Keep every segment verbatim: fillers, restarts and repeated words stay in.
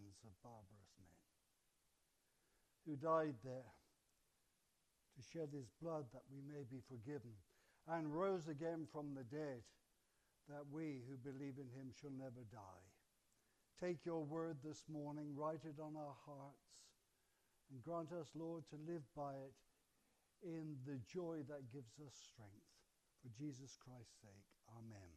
hands of barbarous men, who died there to shed his blood that we may be forgiven, and rose again from the dead, that we who believe in him shall never die. Take your word this morning, write it on our hearts, and grant us, Lord, to live by it in the joy that gives us strength. For Jesus Christ's sake, amen.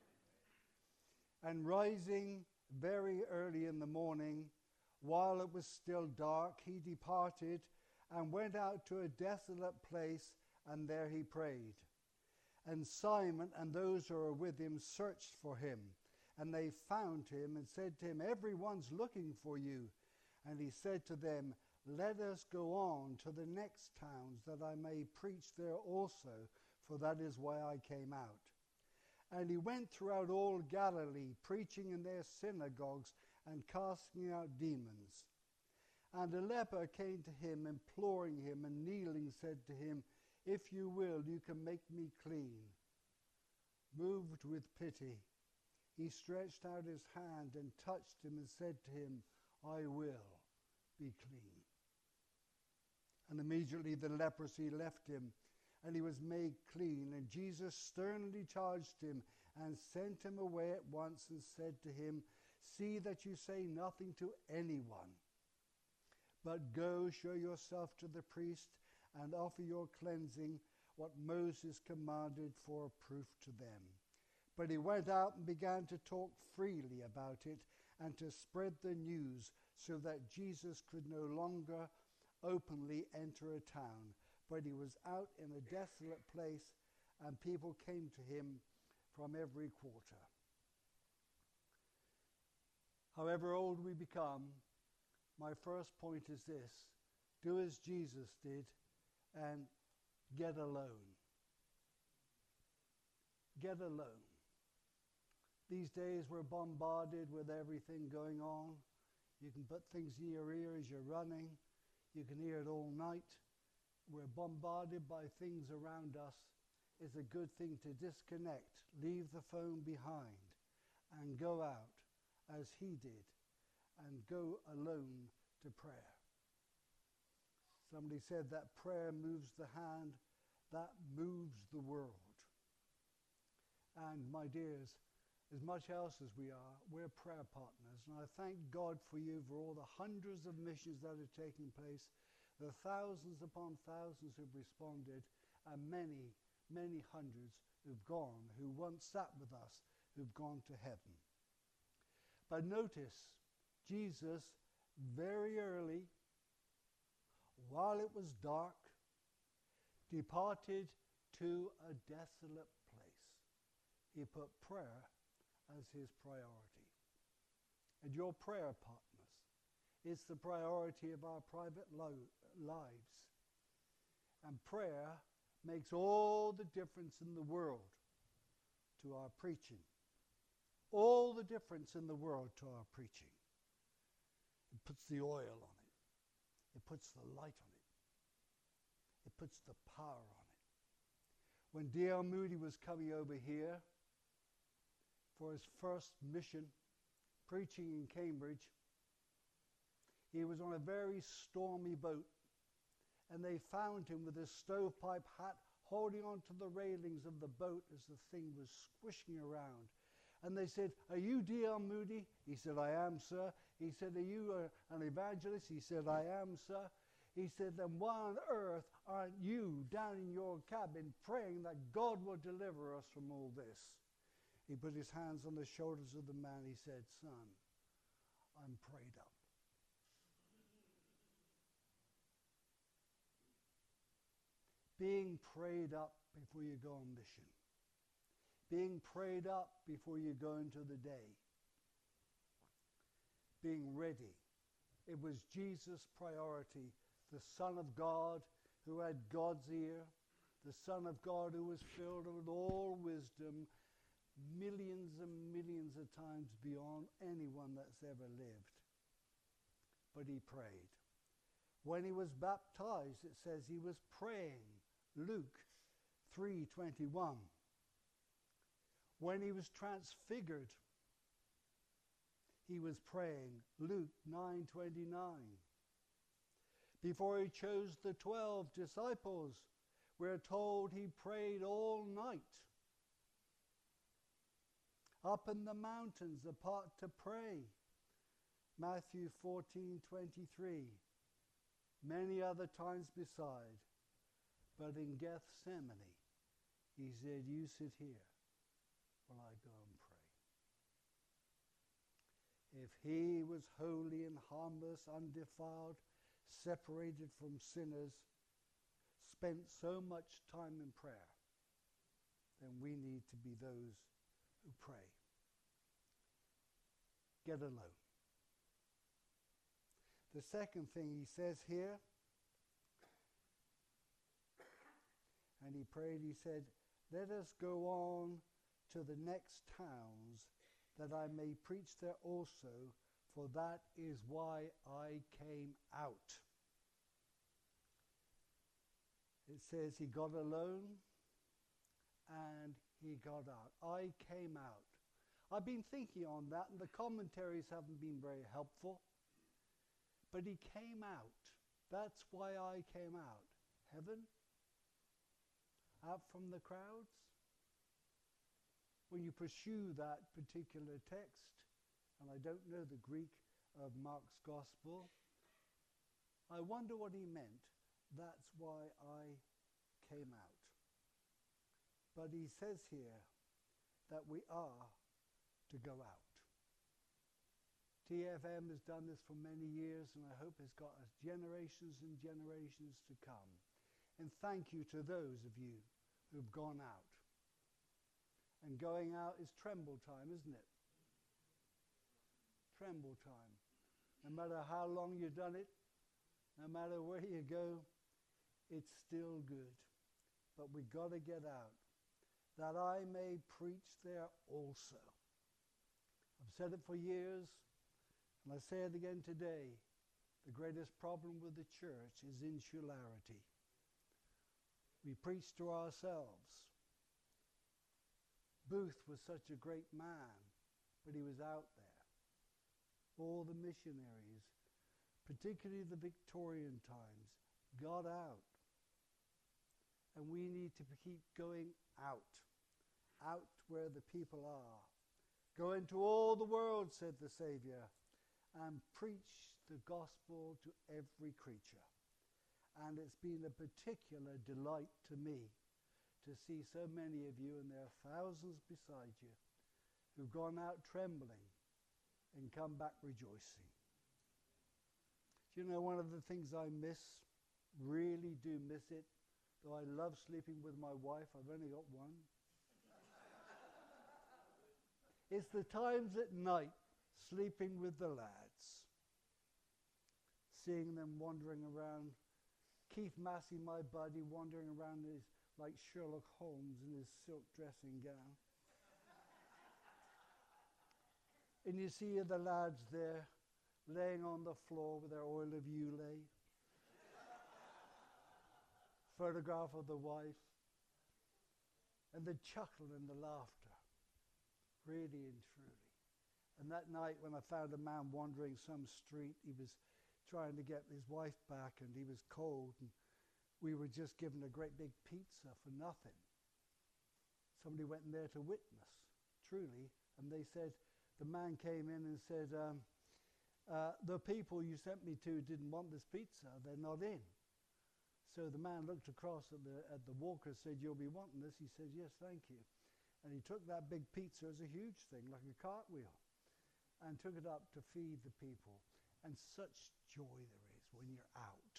And rising very early in the morning, while it was still dark, he departed and went out to a desolate place, and there he prayed. And Simon and those who were with him searched for him, and they found him and said to him, "Everyone's looking for you." And he said to them, "Let us go on to the next towns, that I may preach there also, for that is why I came out." And he went throughout all Galilee, preaching in their synagogues and casting out demons. And a leper came to him, imploring him, and kneeling said to him, "If you will, you can make me clean." Moved with pity, he stretched out his hand and touched him and said to him, "I will be clean." And immediately the leprosy left him, and he was made clean. And Jesus sternly charged him and sent him away at once and said to him, "See that you say nothing to anyone, but go show yourself to the priest and offer your cleansing, what Moses commanded, for a proof to them." But he went out and began to talk freely about it and to spread the news, so that Jesus could no longer openly enter a town, but he was out in a desolate place, and people came to him from every quarter. However old we become, my first point is this: do as Jesus did and get alone. Get alone. These days we're bombarded with everything going on. You can put things in your ear as you're running. You can hear it all night. We're bombarded by things around us. It's a good thing to disconnect, leave the phone behind, and go out as he did, and go alone to prayer. Somebody said that prayer moves the hand, that moves the world. And my dears, as much else as we are, we're prayer partners. And I thank God for you for all the hundreds of missions that are taking place, the thousands upon thousands who've responded, and many, many hundreds who've gone, who once sat with us, who've gone to heaven. But notice, Jesus, very early, while it was dark, departed to a desolate place. He put prayer as his priority. And your prayer partners is the priority of our private lo- lives. And prayer makes all the difference in the world to our preaching. All the difference in the world to our preaching. It puts the oil on it. It puts the light on it. It puts the power on it. When D L Moody was coming over here for his first mission, preaching in Cambridge, he was on a very stormy boat, and they found him with his stovepipe hat holding onto the railings of the boat as the thing was squishing around. And they said, "Are you D L Moody?" He said, "I am, sir." He said, "Are you a, an evangelist?" He said, "I am, sir." He said, "Then why on earth aren't you down in your cabin praying that God will deliver us from all this?" He put his hands on the shoulders of the man. He said, "Son, I'm prayed up." Being prayed up before you go on mission. Being prayed up before you go into the day. Being ready. It was Jesus' priority, the Son of God who had God's ear, the Son of God who was filled with all wisdom, millions and millions of times beyond anyone that's ever lived. But he prayed. When he was baptized, it says he was praying. Luke three twenty-one. When he was transfigured, he was praying. Luke nine twenty-nine. Before he chose the twelve disciples, we're told he prayed all night. Up in the mountains apart to pray. Matthew fourteen twenty-three. Many other times beside. But in Gethsemane, he said, you sit here while I go and pray. If he was holy and harmless, undefiled, separated from sinners, spent so much time in prayer, then we need to be those who pray. Get alone. The second thing he says here, and he prayed, he said, let us go on to the next towns, that I may preach there also, for that is why I came out. It says he got alone and he got out. I came out. I've been thinking on that, and the commentaries haven't been very helpful. But he came out. That's why I came out. Heaven? Out from the crowds? When you pursue that particular text, and I don't know the Greek of Mark's Gospel, I wonder what he meant. That's why I came out. But he says here that we are to go out. T F M has done this for many years, and I hope it's got us generations and generations to come. And thank you to those of you who've gone out. And going out is tremble time, isn't it? Tremble time. No matter how long you've done it, no matter where you go, it's still good. But we've got to get out, that I may preach there also. I've said it for years, and I say it again today. The greatest problem with the church is insularity. We preach to ourselves. Booth was such a great man, but he was out there. All the missionaries, particularly the Victorian times, got out. And we need to keep going out, out where the people are. Go into all the world, said the Savior, and preach the gospel to every creature. And it's been a particular delight to me to see so many of you, and there are thousands beside you, who've gone out trembling and come back rejoicing. Do you know one of the things I miss, really do miss it, though I love sleeping with my wife, I've only got one. It's the times at night, sleeping with the lads, seeing them wandering around. Keith Massey, my buddy, wandering around his, like Sherlock Holmes in his silk dressing gown. And you see the lads there, laying on the floor with their oil of Ulay. Photograph of the wife. And the chuckle and the laughter. Really and truly. And that night when I found a man wandering some street, he was trying to get his wife back, and he was cold, and we were just given a great big pizza for nothing. Somebody went in there to witness, truly, and they said, the man came in and said, um, uh, the people you sent me to didn't want this pizza, they're not in. So the man looked across at the, at the walker, said, you'll be wanting this? He said, yes, thank you. And he took that big pizza, it was a huge thing, like a cartwheel, and took it up to feed the people. And such joy there is when you're out.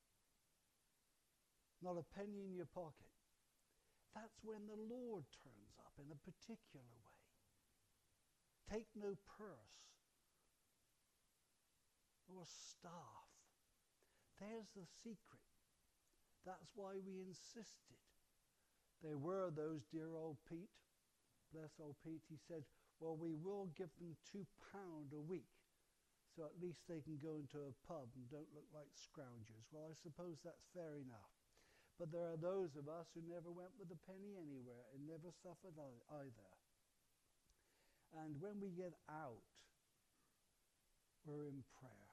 Not a penny in your pocket. That's when the Lord turns up in a particular way. Take no purse or staff. There's the secret. That's why we insisted. There were those dear old Pete. Bless old Pete. He said, well, we will give them two pound a week, so at least they can go into a pub and don't look like scroungers. Well, I suppose that's fair enough. But there are those of us who never went with a penny anywhere and never suffered either. And when we get out, we're in prayer.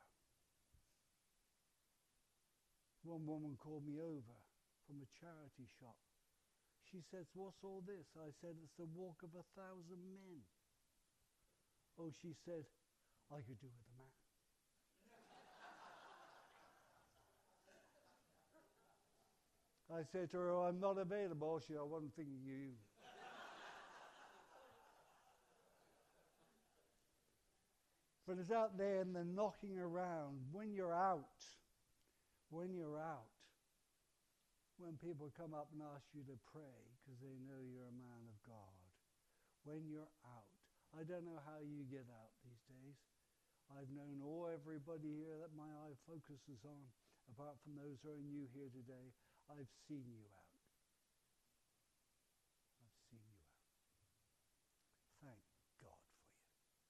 One woman called me over from a charity shop. She says, what's all this? I said, it's the walk of a thousand men. Oh, she said, I could do with a man. I said to her, oh, I'm not available. She said, I wasn't thinking of you. But it's out there and they're knocking around. When you're out, when you're out, when people come up and ask you to pray because they know you're a man of God, when you're out, I don't know how you get out these days. I've known all everybody here that my eye focuses on, apart from those who are new here today. I've seen you out. I've seen you out. Thank God for you.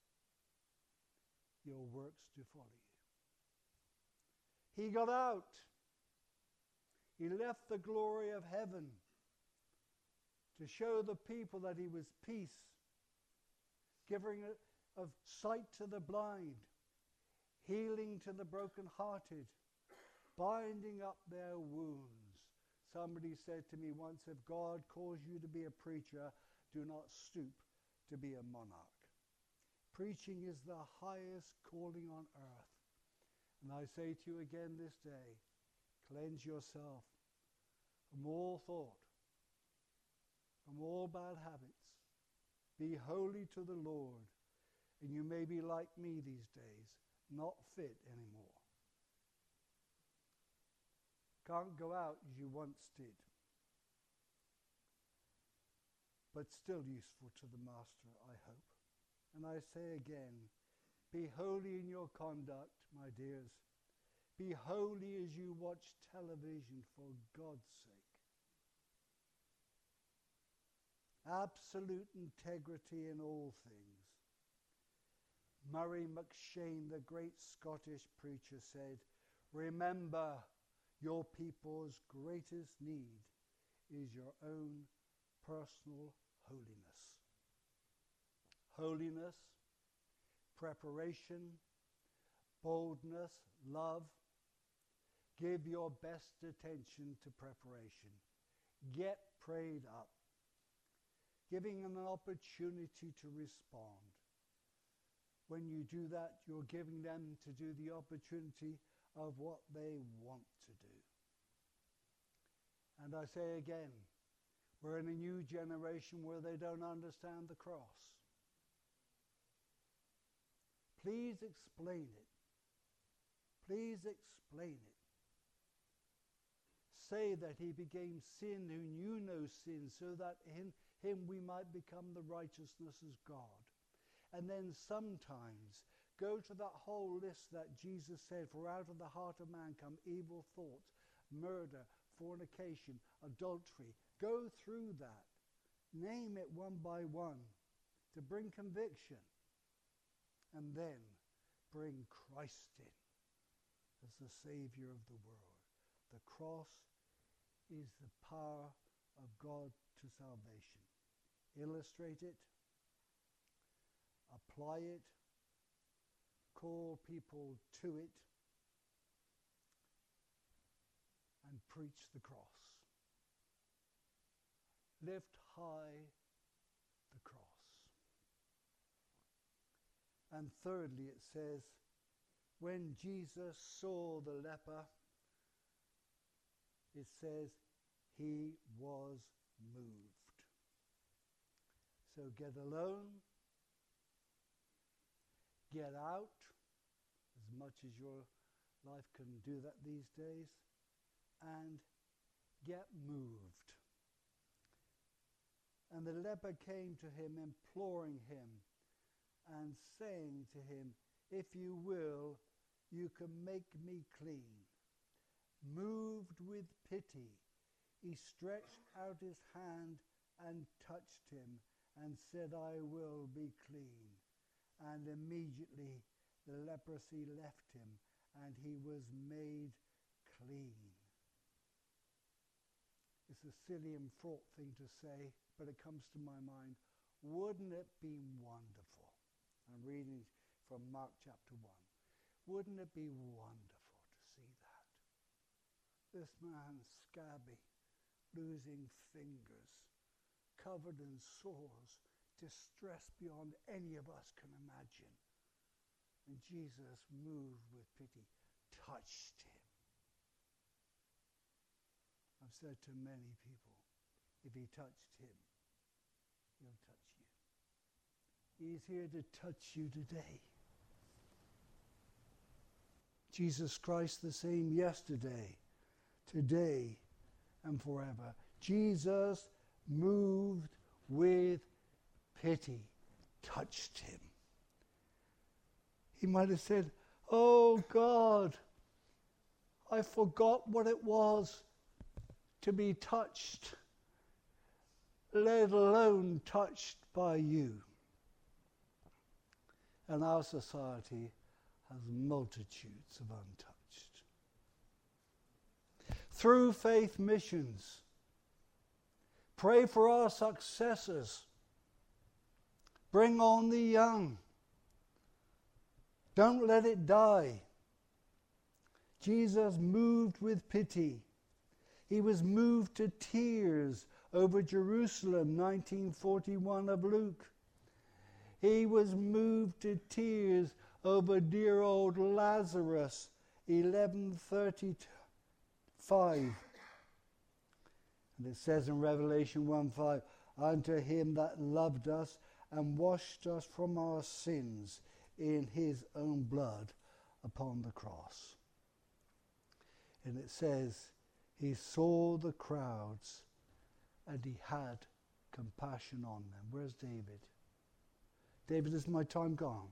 Your works do follow you. He got out. He left the glory of heaven to show the people that he was peace, giving of sight to the blind, healing to the brokenhearted, binding up their wounds. Somebody said to me once, if God calls you to be a preacher, do not stoop to be a monarch. Preaching is the highest calling on earth. And I say to you again this day, cleanse yourself from all thought, from all bad habits. Be holy to the Lord, and you may be like me these days, not fit anymore. Can't go out as you once did, but still useful to the Master, I hope. And I say again, be holy in your conduct, my dears. Be holy as you watch television, for God's sake. Absolute integrity in all things. Murray McShane, the great Scottish preacher, said, remember, your people's greatest need is your own personal holiness. Holiness, preparation, boldness, love. Give your best attention to preparation. Get prayed up. Giving an opportunity to respond. When you do that, you're giving them to do the opportunity of what they want to do. And I say again, we're in a new generation where they don't understand the cross. Please explain it. Please explain it. Say that he became sin who knew no sin, so that in him we might become the righteousness of God. And then sometimes go to that whole list that Jesus said, for out of the heart of man come evil thoughts, murder, fornication, adultery. Go through that. Name it one by one to bring conviction. And then bring Christ in as the Savior of the world. The cross is the power of God to salvation. Illustrate it. Apply it. Call people to it. And preach the cross. Lift high the cross. And thirdly, it says, when Jesus saw the leper, it says, he was moved. So get alone, get out, as much as your life can do that these days, and get moved. And the leper came to him, imploring him, and saying to him, if you will, you can make me clean. Moved with pity, he stretched out his hand and touched him, and said, I will be clean. And immediately the leprosy left him, and he was made clean. It's a silly and fraught thing to say, but it comes to my mind. Wouldn't it be wonderful? I'm reading from Mark chapter one. Wouldn't it be wonderful to see that? This man, scabby, losing fingers, covered in sores, distressed beyond any of us can imagine. And Jesus, moved with pity, touched him. I've said to many people, if he touched him, he'll touch you. He's here to touch you today. Jesus Christ the same yesterday, today, and forever. Jesus, moved with pity, touched him. He might have said, oh God, I forgot what it was to be touched, let alone touched by you. And our society has multitudes of untouched. Through faith missions, pray for our successors. Bring on the young. Don't let it die. Jesus moved with pity. He was moved to tears over Jerusalem, nineteen forty-one of Luke. He was moved to tears over dear old Lazarus, eleven thirty-five. And it says in Revelation one five, unto him that loved us and washed us from our sins in his own blood upon the cross. And it says, he saw the crowds and he had compassion on them. Where's David? David, is my time gone?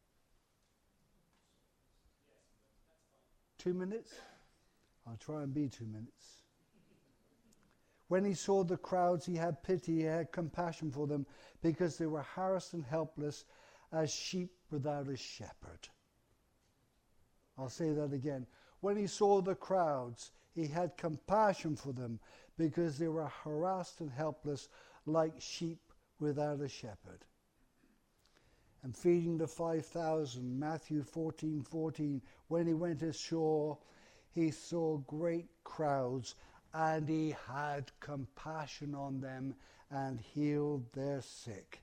Two minutes? I'll try and be two minutes. When he saw the crowds, he had pity, he had compassion for them, because they were harassed and helpless as sheep without a shepherd. I'll say that again. When he saw the crowds, he had compassion for them, because they were harassed and helpless like sheep without a shepherd. And feeding the five thousand, Matthew fourteen fourteen, when he went ashore, he saw great crowds, and he had compassion on them and healed their sick.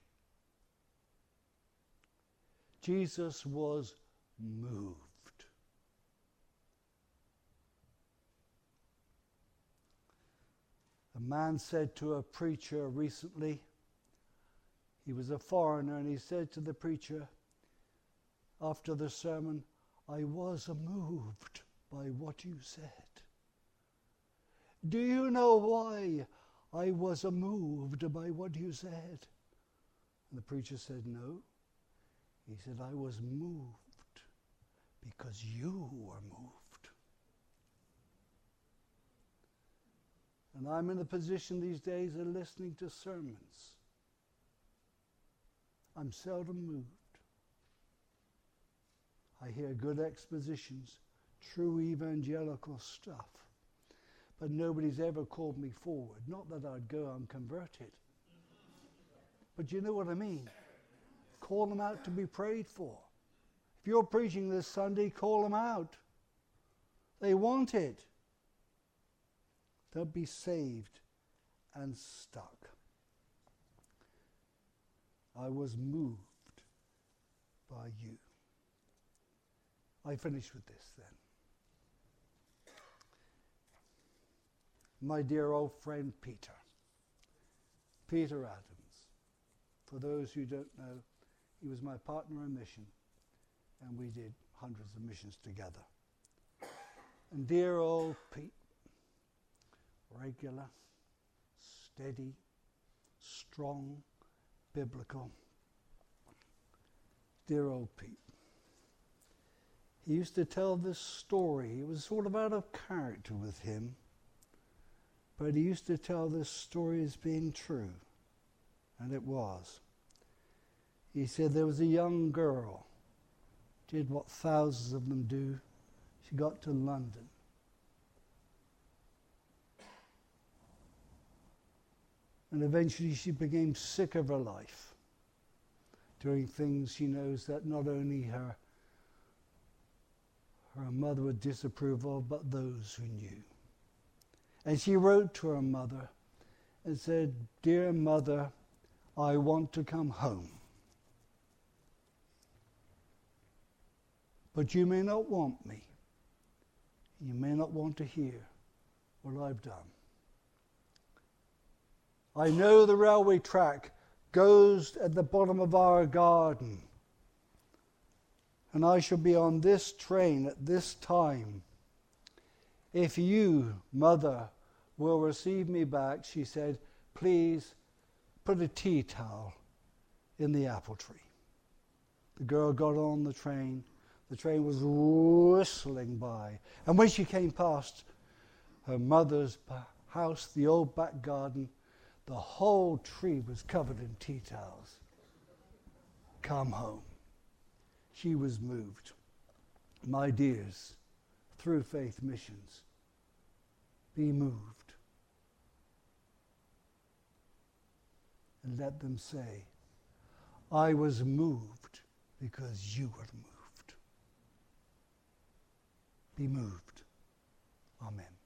Jesus was moved. A man said to a preacher recently, he was a foreigner, and he said to the preacher after the sermon, I was moved by what you said. Do you know why I was moved by what you said? And the preacher said, no. He said, I was moved because you were moved. And I'm in a position these days of listening to sermons. I'm seldom moved. I hear good expositions, true evangelical stuff. But nobody's ever called me forward. Not that I'd go unconverted. But you know what I mean. Call them out to be prayed for. If you're preaching this Sunday, call them out. They want it. Don't be saved and stuck. I was moved by you. I finish with this then. My dear old friend Peter. Peter Adams. For those who don't know, he was my partner in mission, and we did hundreds of missions together. And dear old Pete, regular, steady, strong, biblical. Dear old Pete. He used to tell this story. It was sort of out of character with him. But he used to tell this story as being true. And it was. He said there was a young girl, did what thousands of them do. She got to London. And eventually she became sick of her life, doing things she knows that not only her her mother would disapprove of, but those who knew. And she wrote to her mother and said, "Dear mother, I want to come home. But you may not want me. You may not want to hear what I've done. I know the railway track goes at the bottom of our garden, and I shall be on this train at this time. If you, mother, will receive me back," she said, "please put a tea towel in the apple tree." The girl got on the train. The train was whistling by. And when she came past her mother's house, the old back garden, the whole tree was covered in tea towels. Come home. She was moved. My dears, through Faith Missions, be moved. And let them say, I was moved because you were moved. Be moved. Amen.